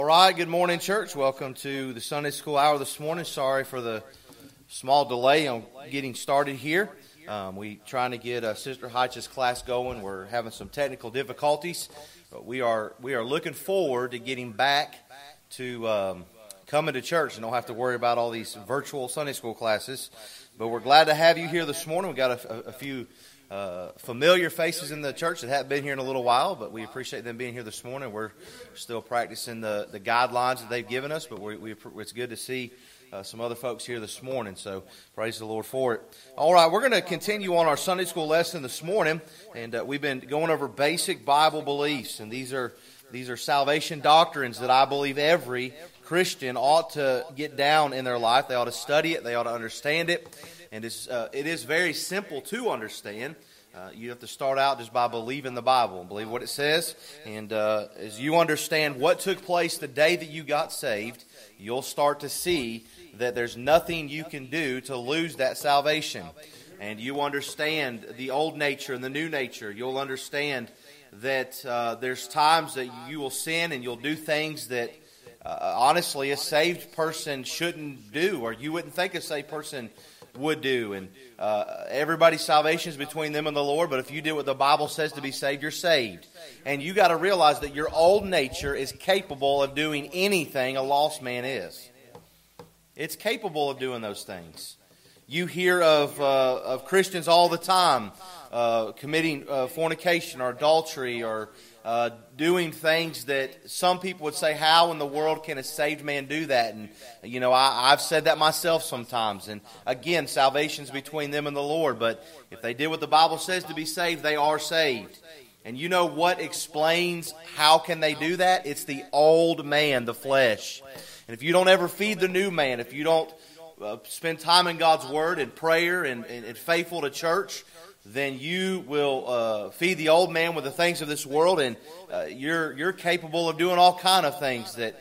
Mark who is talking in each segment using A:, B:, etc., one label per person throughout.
A: All right, good morning, church. Welcome to the Sunday School Hour this morning. Sorry for the small delay on getting started here. We trying to get Sister Heitch's class going. We're having some technical difficulties, but we are looking forward to getting back to coming to church and don't have to worry about all these virtual Sunday school classes. But we're glad to have you here this morning. We've got a few familiar faces in the church that haven't been here in a little while, but we appreciate them being here this morning. We're still practicing the guidelines that they've given us, but it's good to see some other folks here this morning, so praise the Lord for it. All right, we're going to continue on our Sunday school lesson this morning, and we've been going over basic Bible beliefs, and these are salvation doctrines that I believe every Christian ought to get down in their life. They ought to study it, they ought to understand it. And it is very simple to understand. You have to start out just by believing the Bible and believe what it says. And as you understand what took place the day that you got saved, you'll start to see that there's nothing you can do to lose that salvation. And you understand the old nature and the new nature. You'll understand that there's times that you will sin and you'll do things that honestly a saved person shouldn't do, or you wouldn't think a saved person would do. And everybody's salvation is between them and the Lord, but if you do what the Bible says to be saved, you're saved. And you got to realize that your old nature is capable of doing anything a lost man is. It's capable of doing those things. You hear of Christians all the time committing fornication or adultery or doing things that some people would say, how in the world can a saved man do that? And, you know, I've said that myself sometimes. And again, salvation's between them and the Lord. But if they did what the Bible says to be saved, they are saved. And you know what explains how can they do that? It's the old man, the flesh. And if you don't ever feed the new man, if you don't spend time in God's Word and prayer and faithful to church, then you will feed the old man with the things of this world, and you're capable of doing all kind of things that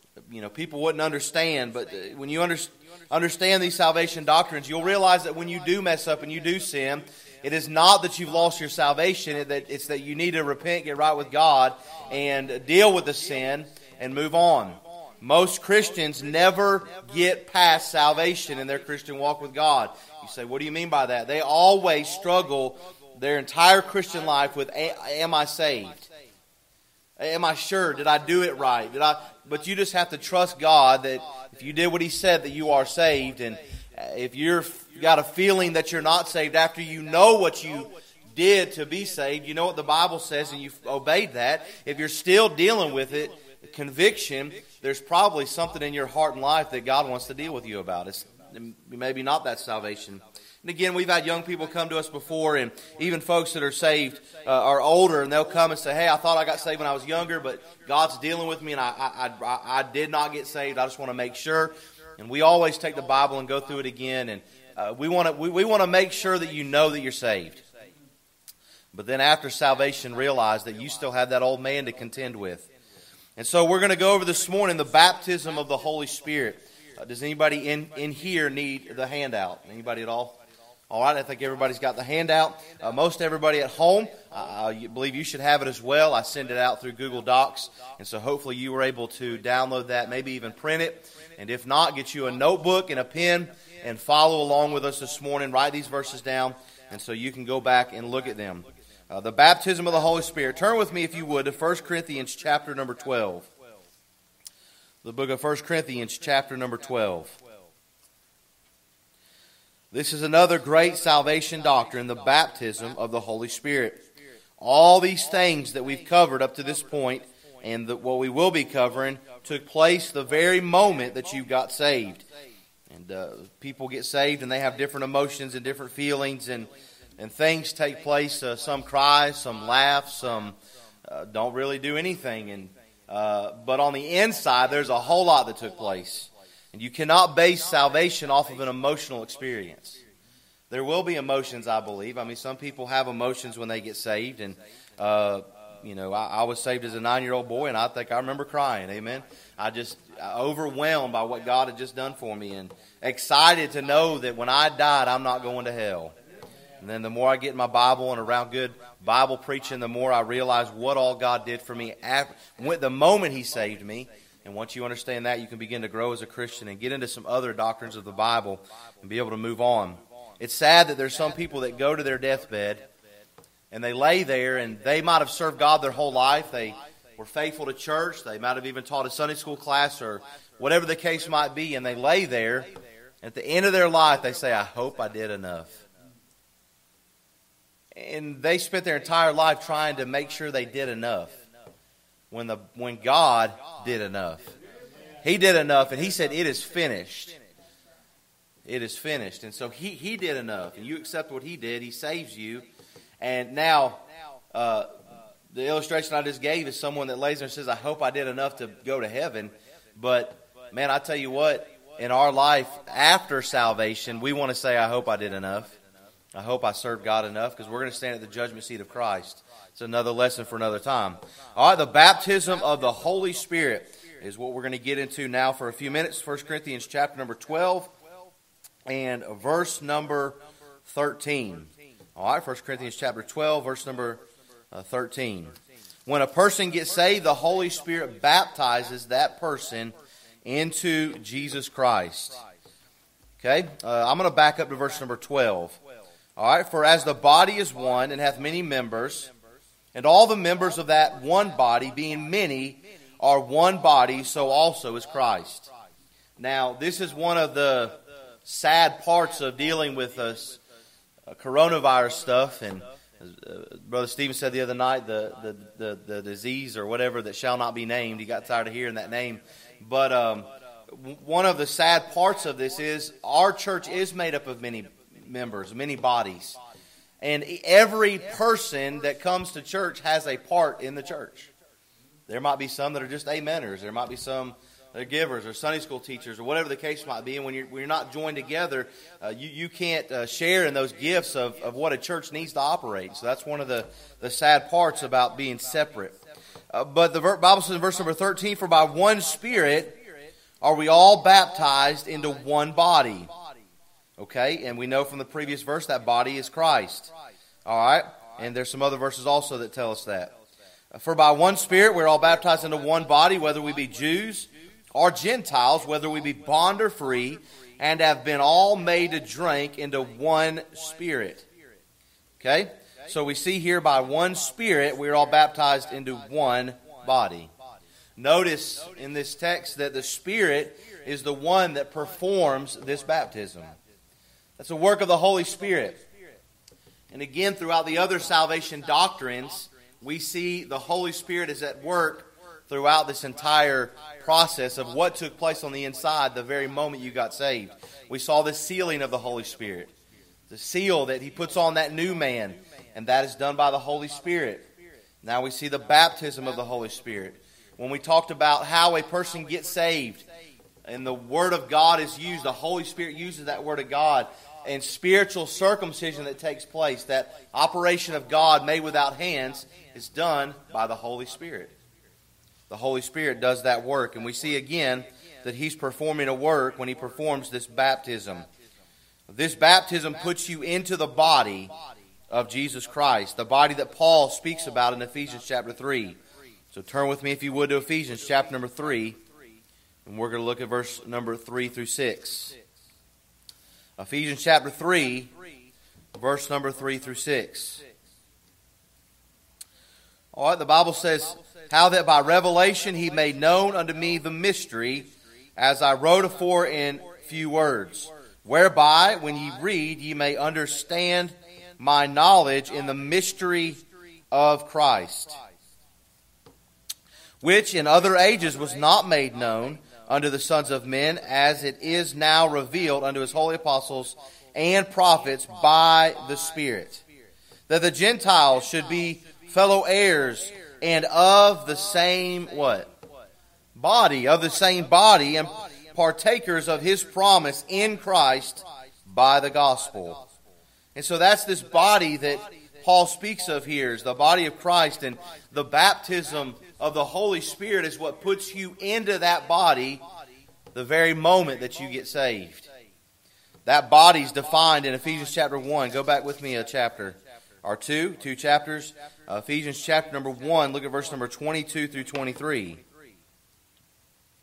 A: people wouldn't understand. But when you understand these salvation doctrines, you'll realize that when you do mess up and you do sin, it is not that you've lost your salvation; it's that you need to repent, get right with God, and deal with the sin and move on. Most Christians never get past salvation in their Christian walk with God. You say, what do you mean by that? They always struggle their entire Christian life with, am I saved? Am I sure? Did I do it right? But you just have to trust God that if you did what He said, that you are saved. And if you've got a feeling that you're not saved after you know what you did to be saved, you know what the Bible says and you've obeyed that. If you're still dealing with it, conviction, there's probably something in your heart and life that God wants to deal with you about. It's maybe not that salvation. And again, we've had young people come to us before, and even folks that are saved are older, and they'll come and say, hey, I thought I got saved when I was younger, but God's dealing with me, and I did not get saved. I just want to make sure. And we always take the Bible and go through it again, and we want to make sure that you know that you're saved. But then after salvation, realize that you still have that old man to contend with. And so we're going to go over this morning the baptism of the Holy Spirit. Does anybody in here need the handout? Anybody at all? All right, I think everybody's got the handout. Most everybody at home, I believe you should have it as well. I send it out through Google Docs, and so hopefully you were able to download that, maybe even print it. And if not, get you a notebook and a pen and follow along with us this morning. Write these verses down, and so you can go back and look at them. The baptism of the Holy Spirit. Turn with me, if you would, to 1 Corinthians chapter number 12. The book of 1 Corinthians chapter number 12. This is another great salvation doctrine, the baptism of the Holy Spirit. All these things that we've covered up to this point, and what we will be covering, took place the very moment that you got saved. And people get saved and they have different emotions and different feelings, and things take place. Some cry, some laugh, some don't really do anything. But on the inside, there's a whole lot that took place. And you cannot base salvation off of an emotional experience. There will be emotions, I believe. I mean, some people have emotions when they get saved. And, I was saved as a 9-year-old boy, and I think I remember crying. Amen. Overwhelmed by what God had just done for me, and excited to know that when I died, I'm not going to hell. And then the more I get in my Bible and around good Bible preaching, the more I realize what all God did for me the moment He saved me. And once you understand that, you can begin to grow as a Christian and get into some other doctrines of the Bible and be able to move on. It's sad that there's some people that go to their deathbed and they lay there, and they might have served God their whole life. They were faithful to church. They might have even taught a Sunday school class or whatever the case might be, and they lay there. At the end of their life, they say, I hope I did enough. And they spent their entire life trying to make sure they did enough. When God did enough. He did enough, and He said, it is finished. It is finished. And so He did enough. And you accept what He did. He saves you. And now, the illustration I just gave is someone that lays there and says, I hope I did enough to go to heaven. But, man, I tell you what, in our life after salvation, we want to say, I hope I did enough. I hope I served God enough, because we're going to stand at the judgment seat of Christ. It's another lesson for another time. All right, the baptism of the Holy Spirit is what we're going to get into now for a few minutes. 1 Corinthians chapter number 12 and verse number 13. All right, 1 Corinthians chapter 12, verse number 13. When a person gets saved, the Holy Spirit baptizes that person into Jesus Christ. Okay, I'm going to back up to verse number 12. All right, for as the body is one and hath many members, and all the members of that one body, being many, are one body, so also is Christ. Now, this is one of the sad parts of dealing with coronavirus stuff, and Brother Stephen said the other night, the disease or whatever that shall not be named. He got tired of hearing that name. But one of the sad parts of this is our church is made up of many members, many bodies. And every person that comes to church has a part in the church. There might be some that are just ameners. There might be some that are givers or Sunday school teachers or whatever the case might be. And when you're not joined together, you can't share in those gifts of what a church needs to operate. So that's one of the sad parts about being separate. But the Bible says in verse number 13, for by one Spirit are we all baptized into one body. Okay, and we know from the previous verse that body is Christ. All right, and there's some other verses also that tell us that. For by one Spirit we're all baptized into one body, whether we be Jews or Gentiles, whether we be bond or free, and have been all made to drink into one Spirit. Okay, so we see here by one Spirit we're all baptized into one body. Notice in this text that the Spirit is the one that performs this baptism. That's a work of the Holy Spirit. And again, throughout the other salvation doctrines, we see the Holy Spirit is at work throughout this entire process of what took place on the inside the very moment you got saved. We saw the sealing of the Holy Spirit. The seal that He puts on that new man, and that is done by the Holy Spirit. Now we see the baptism of the Holy Spirit. When we talked about how a person gets saved, and the Word of God is used, the Holy Spirit uses that Word of God, and spiritual circumcision that takes place, that operation of God made without hands, is done by the Holy Spirit. The Holy Spirit does that work, and we see again that He's performing a work when He performs this baptism. This baptism puts you into the body of Jesus Christ, the body that Paul speaks about in Ephesians chapter 3. So turn with me, if you would, to Ephesians chapter number 3, and we're going to look at verse number 3 through 6. Ephesians chapter 3, verse number 3 through 6. All right, the Bible says, how that by revelation He made known unto me the mystery, as I wrote afore in few words, whereby, when ye read, ye may understand my knowledge in the mystery of Christ, which in other ages was not made known unto the sons of men, as it is now revealed unto His holy apostles and prophets by the Spirit, that the Gentiles should be fellow heirs and of the same what? Body, of the same body, and partakers of His promise in Christ by the gospel. And so that's this body that Paul speaks of here, is the body of Christ, and the baptism of the Holy Spirit is what puts you into that body the very moment that you get saved. That body is defined in Ephesians chapter 1. Go back with me a chapter or two chapters. Ephesians chapter number 1, look at verse number 22 through 23.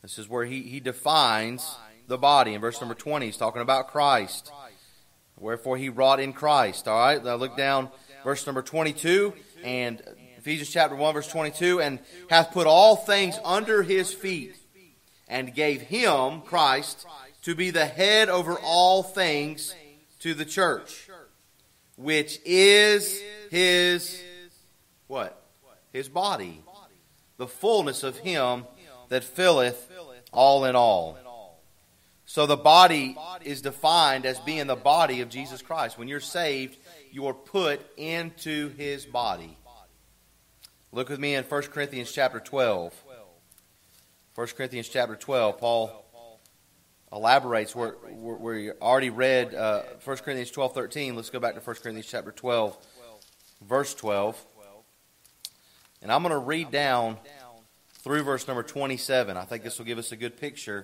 A: This is where he defines the body. In verse number 20, he's talking about Christ. Wherefore he wrought in Christ. All right, now look down verse number 22, and Ephesians chapter 1, verse 22, and hath put all things under his feet, and gave him, Christ, to be the head over all things to the church, which is his, what? His body, the fullness of him that filleth all in all. So the body is defined as being the body of Jesus Christ. When you're saved, you are put into his body. Look with me in 1 Corinthians chapter 12. 1 Corinthians chapter 12, Paul elaborates where you already read 1 Corinthians 12:13. Let's go back to 1 Corinthians chapter 12, verse 12. And I'm going to read down through verse number 27. I think this will give us a good picture.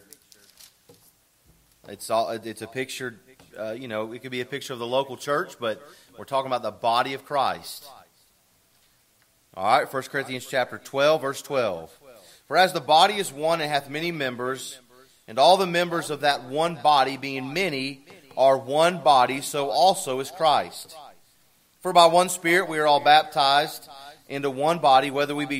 A: It's a picture, it could be a picture of the local church, but we're talking about the body of Christ. All right, 1 Corinthians chapter 12, verse 12. For as the body is one and hath many members, and all the members of that one body, being many, are one body, so also is Christ. For by one Spirit we are all baptized into one body, whether we be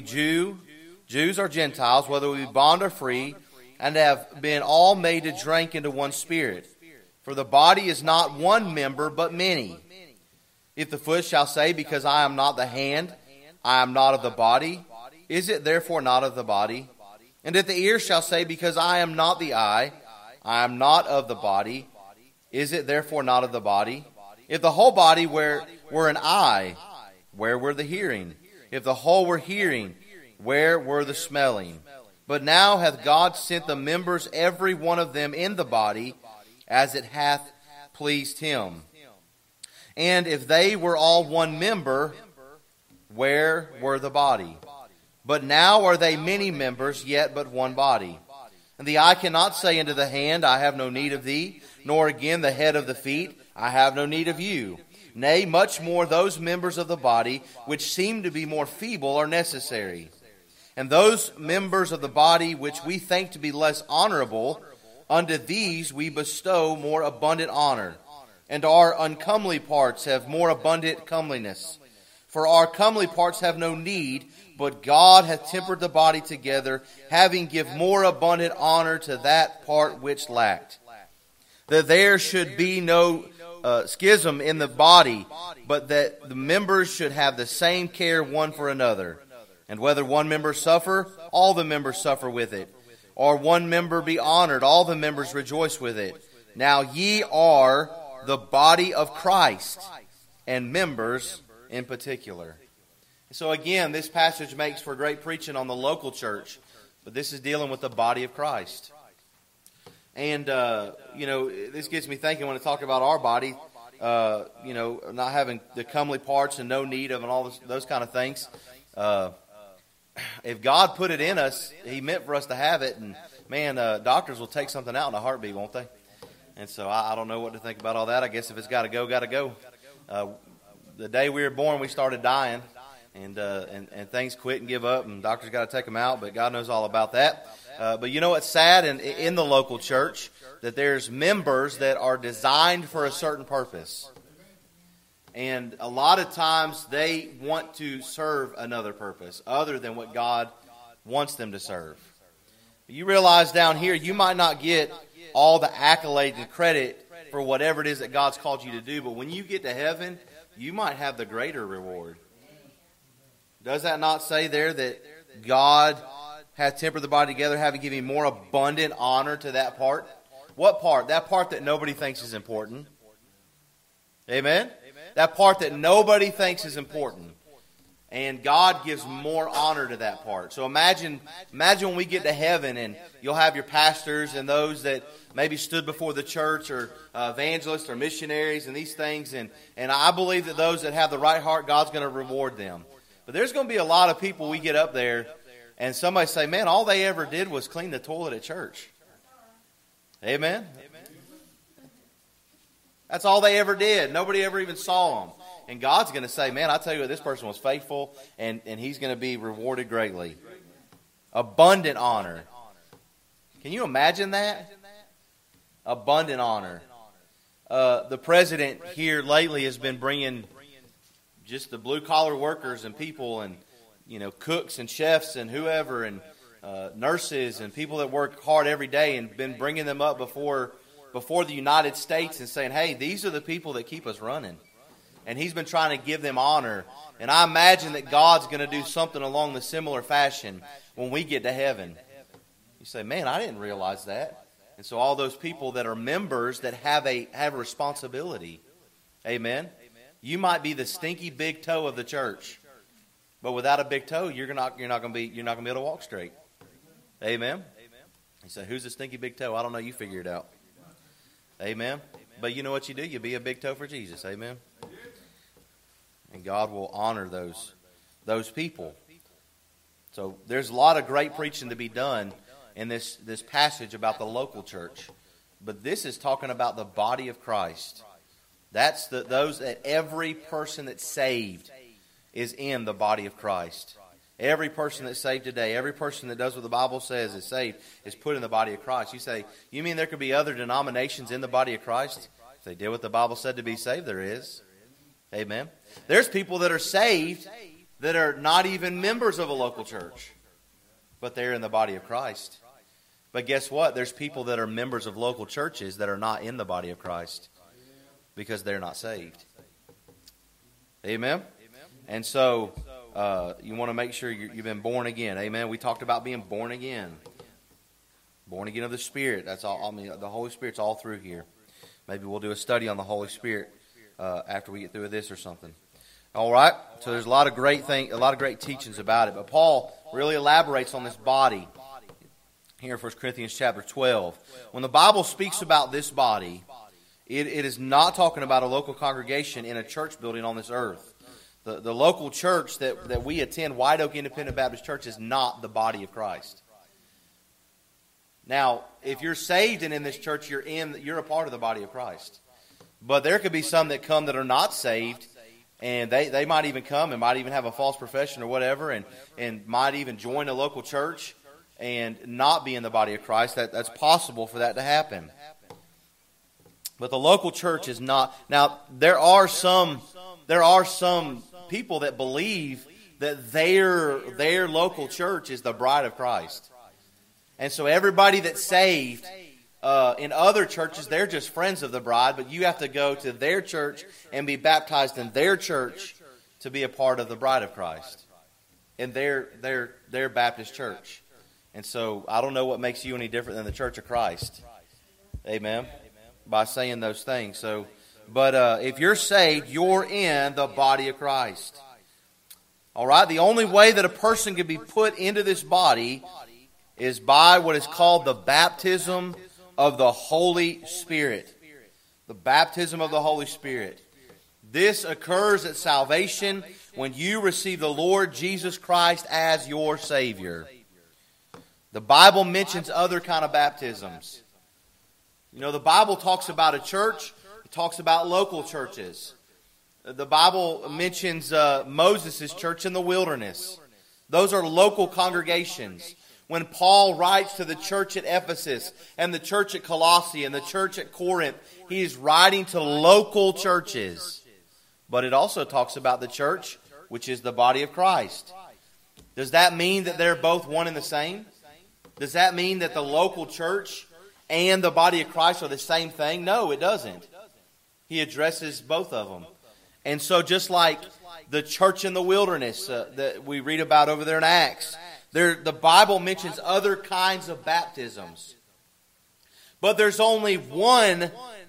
A: Jews or Gentiles, whether we be bond or free, and have been all made to drink into one Spirit. For the body is not one member, but many. If the foot shall say, because I am not the hand, I am not of the body, is it therefore not of the body? And if the ear shall say, because I am not the eye, I am not of the body, is it therefore not of the body? If the whole body were an eye, where were the hearing? If the whole were hearing, where were the smelling? But now hath God sent the members, every one of them, in the body, as it hath pleased him. And if they were all one member, where were the body? But now are they many members, yet but one body. And the eye cannot say unto the hand, I have no need of thee, nor again the head of the feet, I have no need of you. Nay, much more those members of the body, which seem to be more feeble, are necessary. And those members of the body which we think to be less honorable, unto these we bestow more abundant honor. And our uncomely parts have more abundant comeliness. For our comely parts have no need, but God hath tempered the body together, having give more abundant honor to that part which lacked. That there should be no schism in the body, but that the members should have the same care one for another. And whether one member suffer, all the members suffer with it. Or one member be honored, all the members rejoice with it. Now ye are the body of Christ, and members in particular. So again, this passage makes for great preaching on the local church, but this is dealing with the body of Christ. And, this gets me thinking when I talk about our body, not having the comely parts and no need of and all those kind of things. If God put it in us, He meant for us to have it. And, man, doctors will take something out in a heartbeat, won't they? And so I don't know what to think about all that. I guess if it's got to go, got to go. The day we were born, we started dying. And things quit and give up, and doctors got to take them out, but God knows all about that. But you know what's sad in the local church? That there's members that are designed for a certain purpose. And a lot of times they want to serve another purpose other than what God wants them to serve. You realize down here, you might not get all the accolades and credit for whatever it is that God's called you to do, but when you get to heaven, you might have the greater reward. Does that not say there that God hath tempered the body together, having given more abundant honor to that part? What part? That part that nobody thinks is important. Amen? That part that nobody thinks is important. And God gives more honor to that part. So imagine when we get to heaven and you'll have your pastors and those that maybe stood before the church or evangelists or missionaries and these things. And I believe that those that have the right heart, God's going to reward them. But there's going to be a lot of people we get up there and somebody say, man, all they ever did was clean the toilet at church. Amen? That's all they ever did. Nobody ever even saw them. And God's going to say, man, I tell you what, this person was faithful, and he's going to be rewarded greatly. Abundant honor. Can you imagine that? Abundant honor. The president here lately has been bringing just the blue-collar workers and people and, cooks and chefs and whoever and nurses and people that work hard every day and been bringing them up before the United States and saying, hey, these are the people that keep us running. And he's been trying to give them honor. And I imagine that God's going to do something along the similar fashion when we get to heaven. You say, man, I didn't realize that. And so all those people that are members that have a responsibility. Amen. You might be the stinky big toe of the church, but without a big toe, you're not going to be able to walk straight. Amen. You say, who's the stinky big toe? I don't know. You figure it out. Amen. But you know what you do? You be a big toe for Jesus. Amen. And God will honor those people. So there's a lot of great preaching to be done in this passage about the local church. But this is talking about the body of Christ. That's those that every person that's saved is in the body of Christ. Every person that's saved today, every person that does what the Bible says is saved, is put in the body of Christ. You say, you mean there could be other denominations in the body of Christ? If they did what the Bible said to be saved, there is. Amen. There's people that are saved that are not even members of a local church, but they're in the body of Christ. But guess what? There's people that are members of local churches that are not in the body of Christ because they're not saved. Amen? And so you want to make sure you've been born again. Amen? We talked about being born again. Born again of the Spirit. That's all. I mean, the Holy Spirit's all through here. Maybe we'll do a study on the Holy Spirit after we get through with this or something. All right? So there's a lot of great teachings about it. But Paul really elaborates on this body here in 1 Corinthians chapter 12. When the Bible speaks about this body, it is not talking about a local congregation in a church building on this earth. The local church that we attend, White Oak Independent Baptist Church, is not the body of Christ. Now, if you're saved and in this church, you're a part of the body of Christ. But there could be some that come that are not saved, and they might even come and might even have a false profession or whatever, and might even join a local church and not be in the body of Christ. That's possible for that to happen. But the local church is not. Now, there are some people that believe that their local church is the bride of Christ. And so everybody that's saved in other churches, they're just friends of the bride, but you have to go to their church and be baptized in their church to be a part of the bride of Christ in their Baptist church. And so I don't know what makes you any different than the Church of Christ. Amen. By saying those things. But if you're saved, you're in the body of Christ. All right? The only way that a person can be put into this body is by what is called the baptism of the Holy Spirit. The baptism of the Holy Spirit. This occurs at salvation when you receive the Lord Jesus Christ as your Savior. The Bible mentions other kind of baptisms. You know, the Bible talks about a church. It talks about local churches. The Bible mentions Moses' church in the wilderness. Those are local congregations. When Paul writes to the church at Ephesus and the church at Colossae and the church at Corinth, he is writing to local churches. But it also talks about the church, which is the body of Christ. Does that mean that they're both one and the same? Does that mean that the local church and the body of Christ are the same thing? No, it doesn't. He addresses both of them. And so just like the church in the wilderness that we read about over there in Acts, the Bible mentions other kinds of baptisms. But there's only one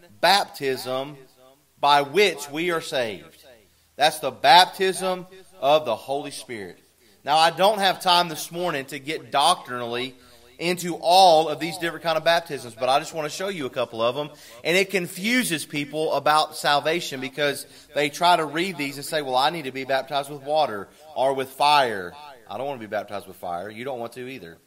A: baptism by which we are saved. That's the baptism of the Holy Spirit. Now, I don't have time this morning to get doctrinally into all of these different kind of baptisms, but I just want to show you a couple of them. And it confuses people about salvation because they try to read these and say, well, I need to be baptized with water or with fire. I don't want to be baptized with fire. You don't want to either.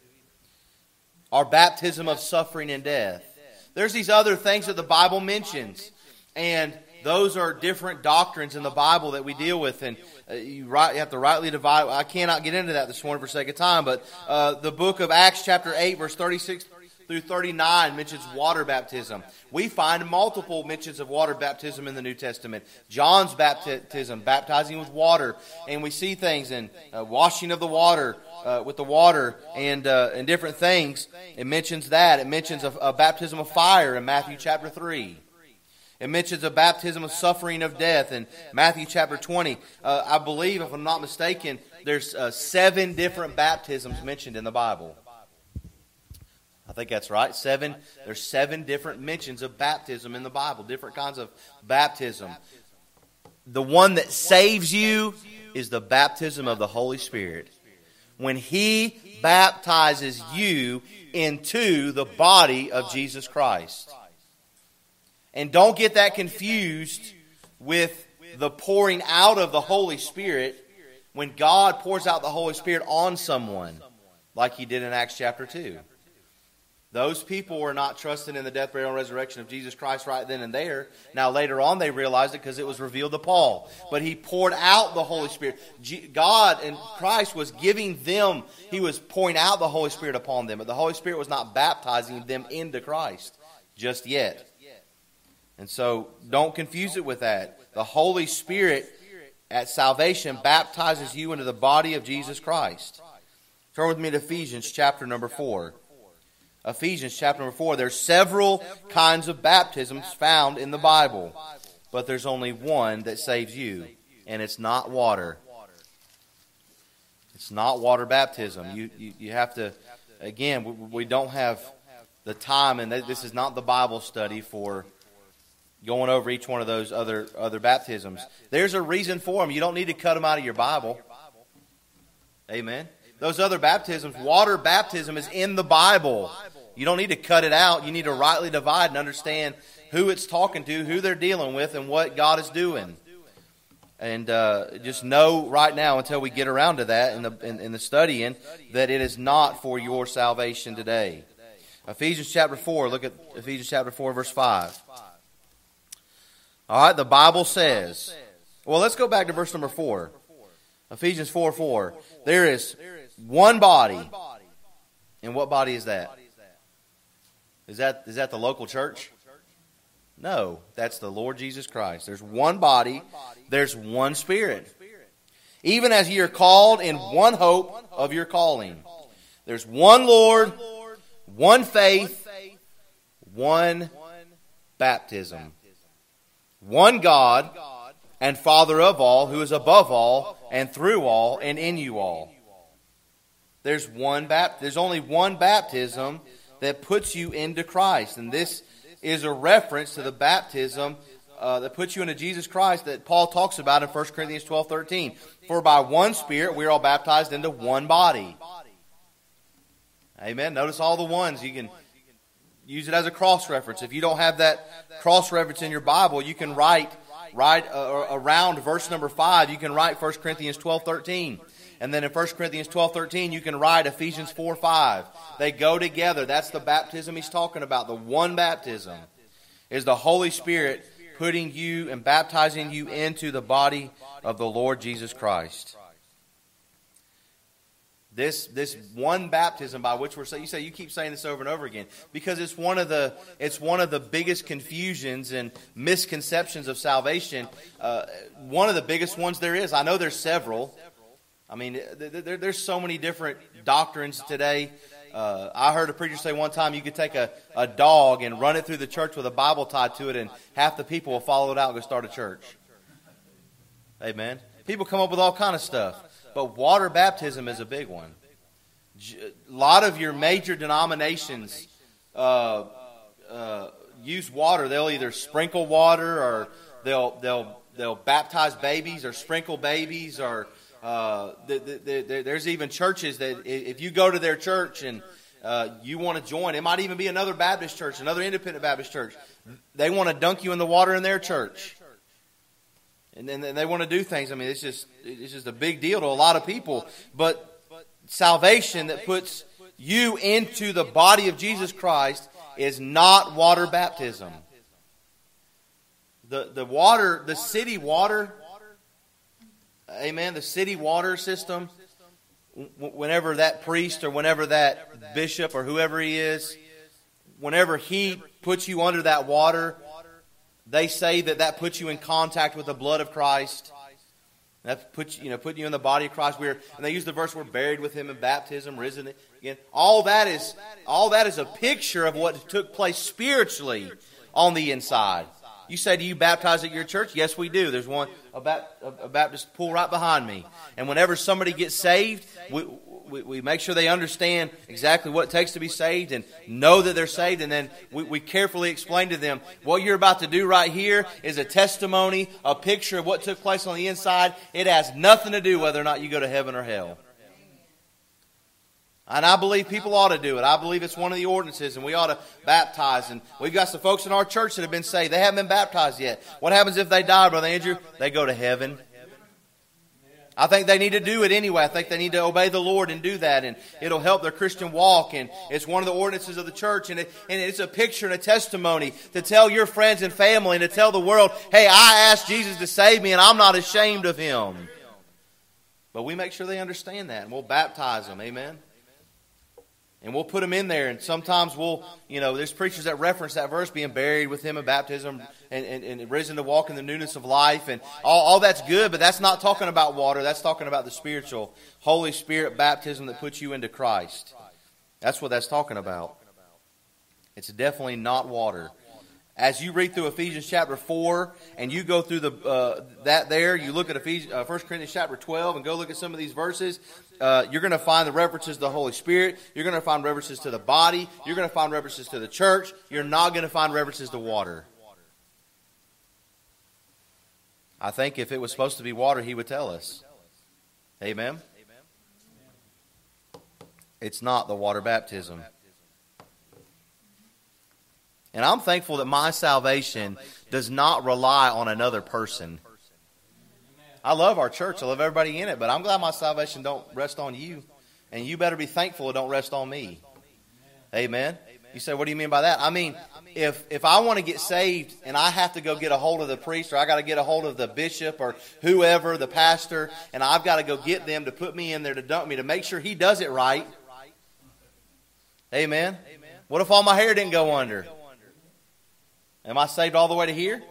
A: Our baptism of suffering and death. There's these other things that the Bible mentions. And those are different doctrines in the Bible that we deal with. And you have to rightly divide. I cannot get into that this morning for sake of time. But the book of Acts chapter 8 verse 36 through 39 mentions water baptism. We find multiple mentions of water baptism in the New Testament. John's baptism, baptizing with water. And we see things in washing of the water, with the water, and different things. It mentions that. It mentions a baptism of fire in Matthew chapter 3. It mentions a baptism of suffering of death in Matthew chapter 20. I believe, if I'm not mistaken, there's 7 different baptisms mentioned in the Bible. I think that's right. 7. There's 7 different mentions of baptism in the Bible, different kinds of baptism. The one that saves you is the baptism of the Holy Spirit. When He baptizes you into the body of Jesus Christ. And don't get that confused with the pouring out of the Holy Spirit when God pours out the Holy Spirit on someone, like He did in Acts chapter 2. Those people were not trusting in the death, burial, and resurrection of Jesus Christ right then and there. Now later on they realized it because it was revealed to Paul. But He poured out the Holy Spirit. God and Christ was giving them, He was pouring out the Holy Spirit upon them. But the Holy Spirit was not baptizing them into Christ just yet. And so don't confuse it with that. The Holy Spirit at salvation baptizes you into the body of Jesus Christ. Turn with me to Ephesians chapter number 4. Ephesians chapter number 4. There's several kinds of baptisms found in the Bible. But there's only one that saves you. And it's not water. It's not water baptism. You have to, again, we don't have the time, and this is not the Bible study for going over each one of those other baptisms. There's a reason for them. You don't need to cut them out of your Bible. Amen. Those other baptisms, water baptism is in the Bible. You don't need to cut it out. You need to rightly divide and understand who it's talking to, who they're dealing with, and what God is doing. And just know right now, until we get around to that in the studying, that it is not for your salvation today. Ephesians chapter 4, look at Ephesians chapter 4, verse 5. All right, the Bible says, well, let's go back to verse number 4. Ephesians 4:4. There is one body. And what body is that? Is that the local church? No, that's the Lord Jesus Christ. There's one body. There's one Spirit. Even as ye are called in one hope of your calling. There's one Lord, one faith, one baptism. One God and Father of all, who is above all and through all and in you all. There's only one baptism that puts you into Christ. And this is a reference to the baptism that puts you into Jesus Christ that Paul talks about in 1 Corinthians 12:13. For by one Spirit we are all baptized into one body. Amen. Notice all the ones. You can use it as a cross-reference. If you don't have that cross-reference in your Bible, you can write around verse number 5, you can write 1 Corinthians 12:13. And then in 1 Corinthians 12:13, you can write Ephesians 4:5. They go together. That's the baptism he's talking about. The one baptism is the Holy Spirit putting you and baptizing you into the body of the Lord Jesus Christ. This one baptism by which we're saying, you keep saying this over and over again, because it's one of the biggest confusions and misconceptions of salvation. One of the biggest ones there is. I know there's several. I mean, there's so many different doctrines today. I heard a preacher say one time you could take a dog and run it through the church with a Bible tied to it, and half the people will follow it out and go start a church. Amen. People come up with all kind of stuff. But water baptism is a big one. A lot of your major denominations use water. They'll either sprinkle water, or they'll baptize babies, or sprinkle babies, or there's even churches that if you go to their church and you want to join, it might even be another Baptist church, another independent Baptist church. They want to dunk you in the water in their church. And then they want to do things. I mean, it's just a big deal to a lot of people. But salvation that puts you into the body of Jesus Christ is not water baptism. The city water, amen, the city water system, whenever that priest or whenever that bishop or whoever he is whenever He puts you under that water, they say that puts you in contact with the blood of Christ. That puts you in the body of Christ. And they use the verse, we're buried with Him in baptism, risen again. All that is a picture of what took place spiritually on the inside. You say, do you baptize at your church? Yes, we do. There's a Baptist pool right behind me. And whenever somebody gets saved, we make sure they understand exactly what it takes to be saved and know that they're saved. And then we carefully explain to them, what you're about to do right here is a testimony, a picture of what took place on the inside. It has nothing to do whether or not you go to heaven or hell. And I believe people ought to do it. I believe it's one of the ordinances, and we ought to baptize. And we've got some folks in our church that have been saved. They haven't been baptized yet. What happens if they die, Brother Andrew? They go to heaven. I think they need to do it anyway. I think they need to obey the Lord and do that, and it'll help their Christian walk. And it's one of the ordinances of the church, and it's a picture and a testimony to tell your friends and family and to tell the world, hey, I asked Jesus to save me, and I'm not ashamed of Him. But we make sure they understand that, and we'll baptize them. Amen. And we'll put them in there, and sometimes there's preachers that reference that verse, being buried with Him in baptism and risen to walk in the newness of life. And all that's good, but that's not talking about water. That's talking about the spiritual Holy Spirit baptism that puts you into Christ. That's what that's talking about. It's definitely not water. As you read through Ephesians chapter 4 and you go through you look at 1 Corinthians chapter 12 and go look at some of these verses, you're going to find the references to the Holy Spirit. You're going to find references to the body. You're going to find references to the church. You're not going to find references to water. I think if it was supposed to be water, He would tell us. Amen? It's not the water baptism. And I'm thankful that my salvation does not rely on another person. I love our church. I love everybody in it. But I'm glad my salvation don't rest on you. And you better be thankful it don't rest on me. Amen? You say, what do you mean by that? I mean, if I want to get saved and I have to go get a hold of the priest, or I got to get a hold of the bishop or whoever, the pastor, and I've got to go get them to put me in there to dunk me to make sure he does it right. Amen? What if all my hair didn't go under? Am I saved all the way to here?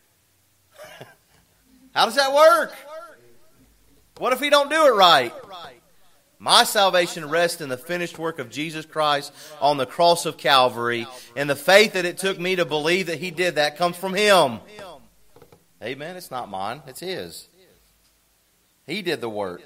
A: How does that work? What if he don't do it right? My salvation rests in the finished work of Jesus Christ on the cross of Calvary, and the faith that it took me to believe that He did that comes from Him. Amen. It's not mine. It's His. He did the work.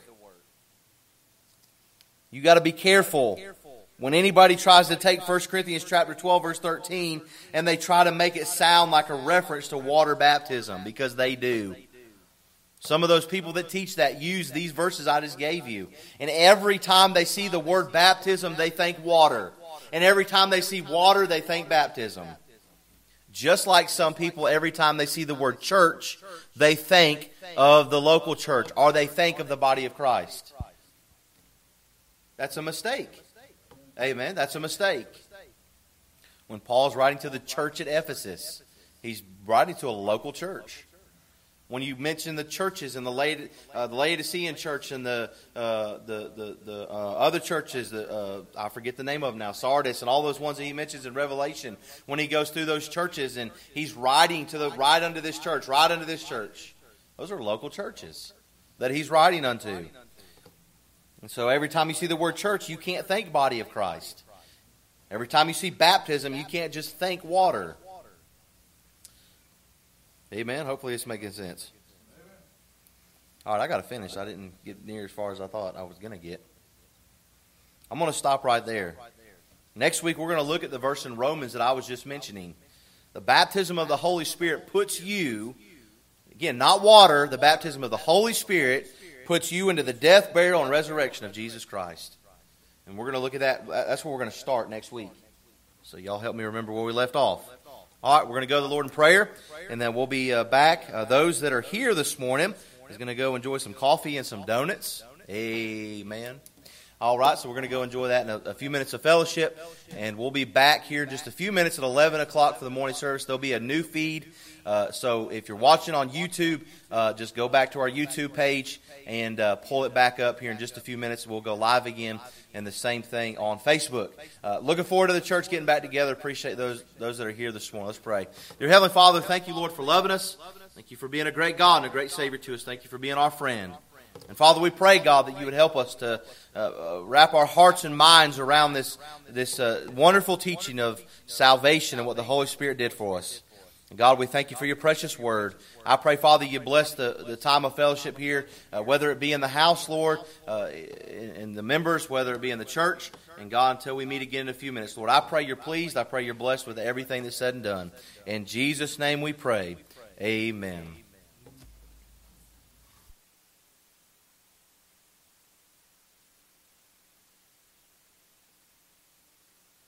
A: You got to be careful. When anybody tries to take 1 Corinthians chapter 12, verse 13, and they try to make it sound like a reference to water baptism, because they do. Some of those people that teach that use these verses I just gave you. And every time they see the word baptism, they think water. And every time they see water, they think baptism. Just like some people, every time they see the word church, they think of the local church, or they think of the body of Christ. That's a mistake. Amen. That's a mistake. When Paul's writing to the church at Ephesus, he's writing to a local church. When you mention the churches and the Laodicean church and the other churches, I forget the name of them now, Sardis and all those ones that he mentions in Revelation, when he goes through those churches and he's writing to right unto this church, right unto this church. Those are local churches that he's writing unto. And so every time you see the word church, you can't think body of Christ. Every time you see baptism, you can't just think water. Amen. Hopefully it's making sense. All right, I got to finish. I didn't get near as far as I thought I was going to get. I'm going to stop right there. Next week, we're going to look at the verse in Romans that I was just mentioning. The baptism of the Holy Spirit puts you, again, not water, the baptism of the Holy Spirit puts you into the death, burial, and resurrection of Jesus Christ. And we're going to look at that. That's where we're going to start next week. So y'all help me remember where we left off. All right, we're going to go to the Lord in prayer, and then we'll be back. Those that are here this morning is going to go enjoy some coffee and some donuts. Amen. All right, so we're going to go enjoy that in a few minutes of fellowship, and we'll be back here in just a few minutes at 11 o'clock for the morning service. There'll be a new feed, so if you're watching on YouTube, just go back to our YouTube page and pull it back up here in just a few minutes. We'll go live again, and the same thing on Facebook. Looking forward to the church getting back together. Appreciate those that are here this morning. Let's pray. Dear Heavenly Father, thank you, Lord, for loving us. Thank you for being a great God and a great Savior to us. Thank you for being our friend. And Father, we pray, God, that you would help us to wrap our hearts and minds around this wonderful teaching of salvation and what the Holy Spirit did for us. And God, we thank you for your precious word. I pray, Father, you bless the time of fellowship here, whether it be in the house, Lord, in the members, whether it be in the church. And God, until we meet again in a few minutes, Lord, I pray you're pleased. I pray you're blessed with everything that's said and done. In Jesus' name we pray. Amen.